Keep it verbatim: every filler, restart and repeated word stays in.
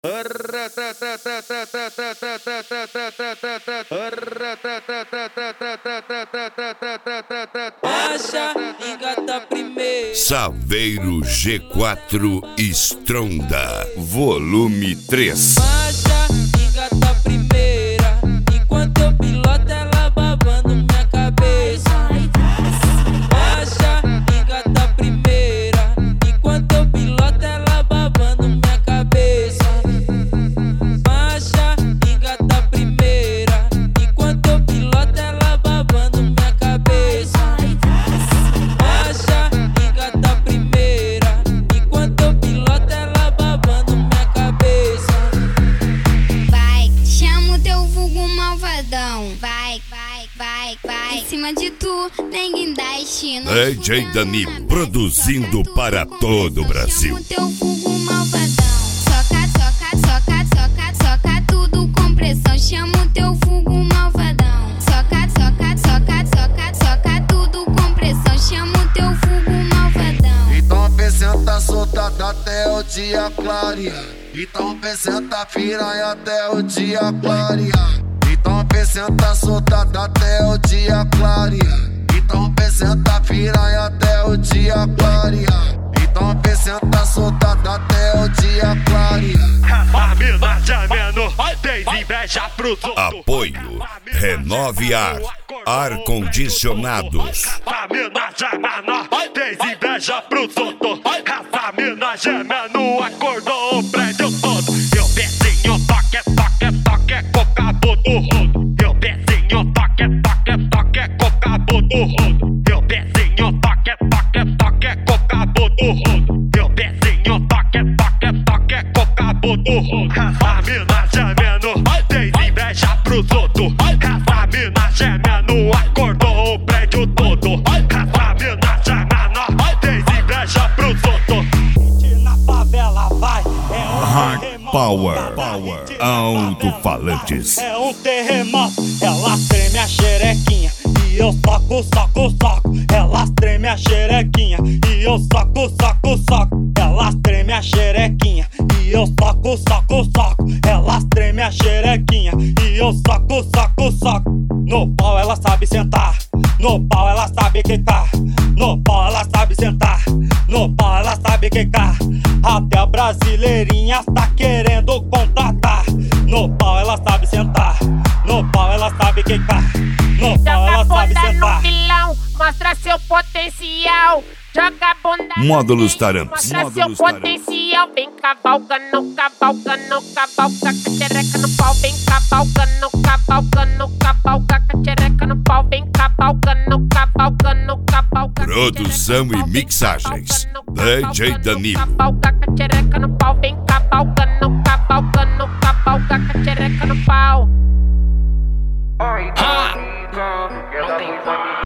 Acha, engata primeiro. Saveiro G quatro Stronda, volume três. Acha, engata primeira. Enquanto eu piloto, ela babando minha cabeça. Acha, engata primeira. Enquanto eu piloto, ela babando minha cabeça. Acha, engata primeira. Enquanto eu piloto, ela babando minha cabeça. Acha, engata primeira. Enquanto eu piloto, ela babando minha cabeça. Vai, chama o teu vulgo malvadão. Vai, vai, vai, vai. Em cima de tu, nem guindaste. D J Dani produzindo para todo o Brasil. Chama o teu vulgo malvadão. Soca, soca, soca, soca, soca tudo com pressão. Chama o teu vulgo malvadão. Soca, soca, soca, soca, soca tudo com pressão. Chama o teu vulgo malvadão. Então vem senta soltada até o dia clarear. Então vem senta piranha até o dia clarear. Então vem senta soltada até o dia clarear. Então vem senta piranha até o dia clarear. Então vem senta soltada até o dia clarear. A mina gemendo, tem inveja pros outros. Apoio Renove Ar, ar-condicionados. A mina gemendo, tem inveja pros outros. Essa mina gemendo, acordou o prédio todo. Meu pezinho toque, toque, toque, com o cabo do rodo. Meu pezinho toque, toque, toque, com o cabo do rodo. Meu pezinho toque, toque, toque, com o cabo do rodo. Meu pezinho toque, toque, toque, com o cabo do rodo. Essa mina gemendo, tem inveja pros outros. Essa mina gemendo, acordou o prédio todo. Essa mina gemendo, tem inveja pros outros. Na favela vai, é um Hard terremoto. Power, Power, alto-falantes. É um terremoto, ela treme a xerequinha e eu soco, soco, soco. Ela treme a xerequinha e eu soco, soco, soco. Ela treme a xerequinha e eu soco, soco, soco. Ela treme a xerequinha e eu soco, soco, soco. No pau ela sabe sentar, no pau ela sabe quicar. No pau ela sabe sentar, no pau ela sabe quicar. Até a brasileirinha tá querendo contratar. No pau ela sabe sentar, no pau ela sabe quicar. No pau ela sabe Joga bunda sentar. no pilão, mostra seu potencial. Joga bunda no Módulos pilão, Taramps, mostra módulos seu Taramps. potencial. Vem cavalgando, cavalgando, cavalga cachereca no pau. Vem cavalgando, cavalgando, cavalga cachereca no pau. Vem cavalgando, cavalgando, cavalga. Produção e mixagens D J Danilo. Cavalga cachereca no pau. Vem cavalgando, cavalgando, cavalga cachereca no pau. Ha!